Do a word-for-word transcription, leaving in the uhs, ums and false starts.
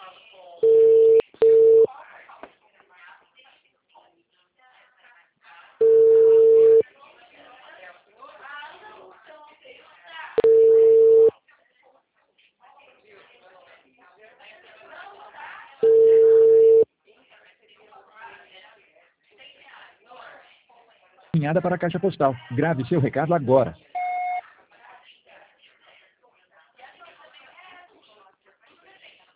Encaminhada para a caixa postal. Grave seu recado agora.